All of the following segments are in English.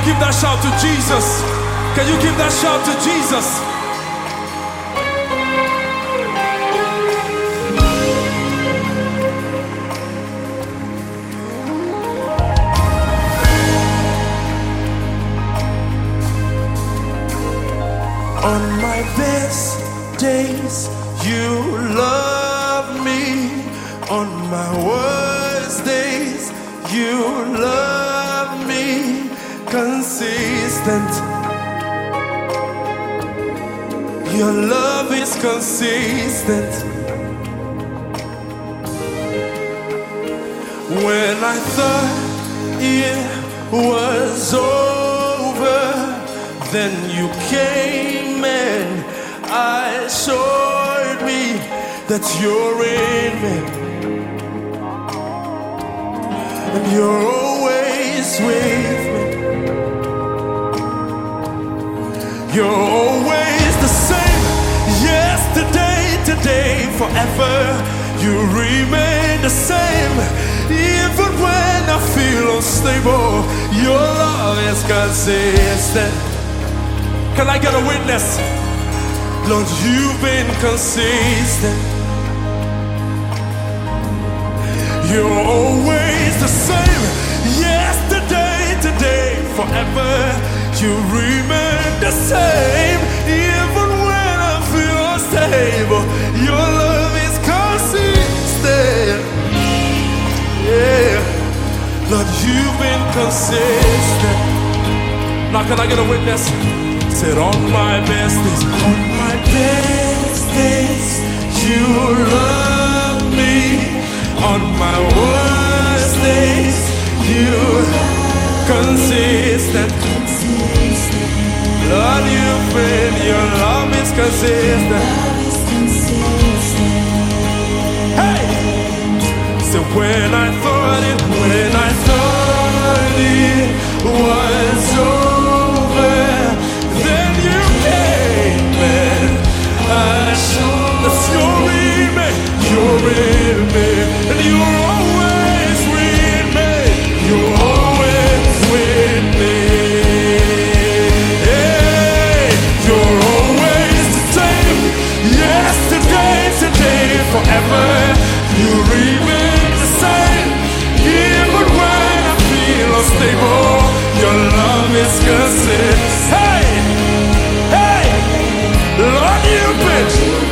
give that shout to Jesus? Can you give that shout to Jesus? On my best days, you love me. On my worst days, you love me. Consistent. Your love is consistent. When I thought it was over, then you came and assured me that you're in me, and you're always with me. You're always the same, yesterday, today, forever. You remain the same, even when I feel unstable. Your love is consistent. Can I get a witness? Lord, you've been consistent. You're always the same, yesterday, today, forever. You remain the same, even when I feel unstable. Your love is consistent. Yeah, Lord, you've been consistent. Now can I get a witness? Said on my best days, on my best days, you love me. On my worst days, you consistent. Lord, you've been, your love is consistent. Hey! So when I thought it was over, then you came and assured that you're in me, and you're always with me. You're always with me. Hey, you're always the same, yesterday, today, forever. You remain the same, even when I feel unstable. Your love is consistent. Hey, hey, Lord, you've been.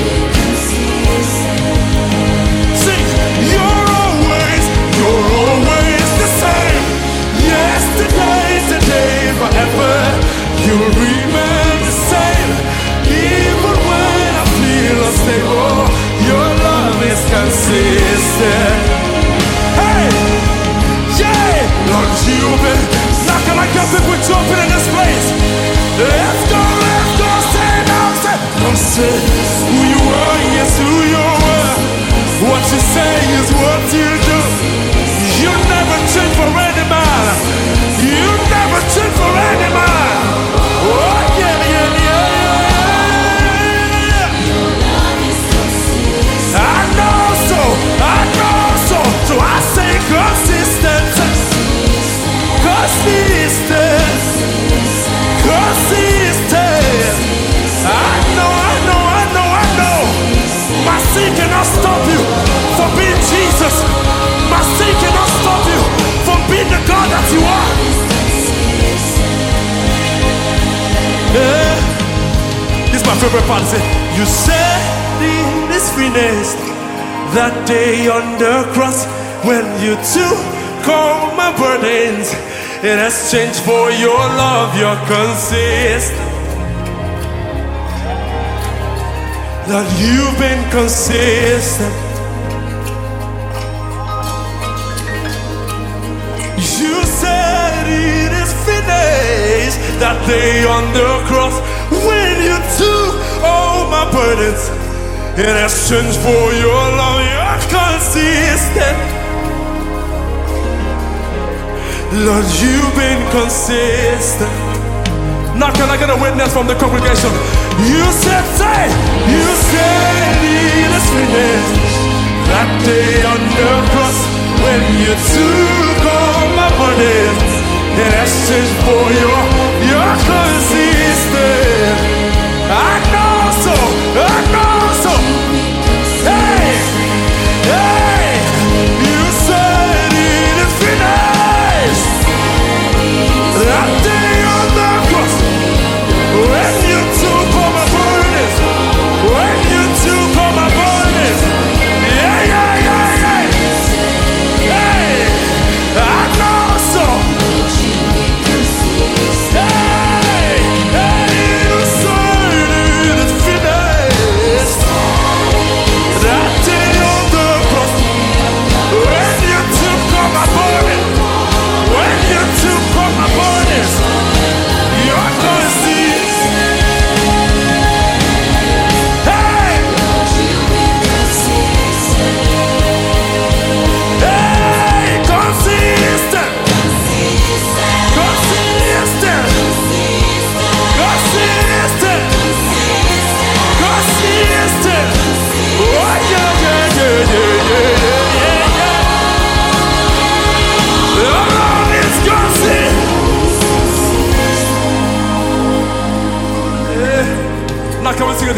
Sing, you're always the same. Yesterday, today, forever. You remain the same, even when I feel unstable. Your love is consistent. Hey, yeah, Lord, you've been. Now can I get people jumping in this place? Let's go, say now, don't say who you are, yes, who you were. What you say is what you do. You never change for any man. You never change for any man. Oh, yeah, yeah, yeah, yeah. I know so. So I say consistent. Consistent. I know. My sin cannot stop you from being Jesus. My sin cannot stop you from being the God that you are. Yeah. This is my favorite part. Say, you said it is finished that day on the cross when you took all my burdens. In exchange for your love, you're consistent. That you've been consistent. You said it is finished that day on the cross when you took all my burdens. In exchange for your love, you're consistent. Lord, you've been consistent. Now can I get a witness from the congregation? You said it is finished that day on the cross when you took all my burdens in exchange for your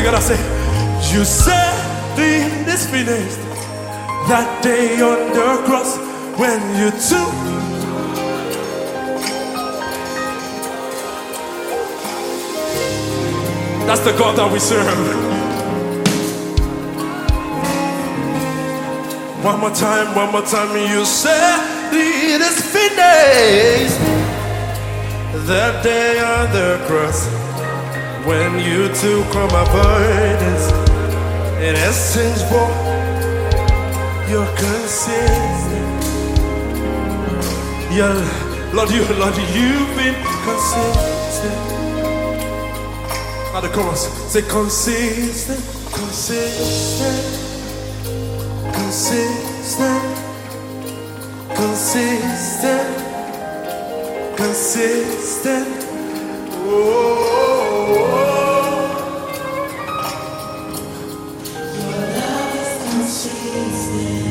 together, say, you said it is finished. That day on the cross when you took. That's the God that we serve. One more time, you said it is finished. That day on the cross when you took all my burdens, in essence, for your consistent. Yeah, Lord, you've been consistent. Now the chorus, say consistent, consistent, consistent, consistent, consistent. Oh, your love is consistent.